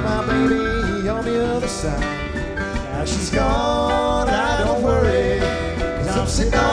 left my baby on the other side. Now she's gone, I don't worry, 'cause I'm sitting on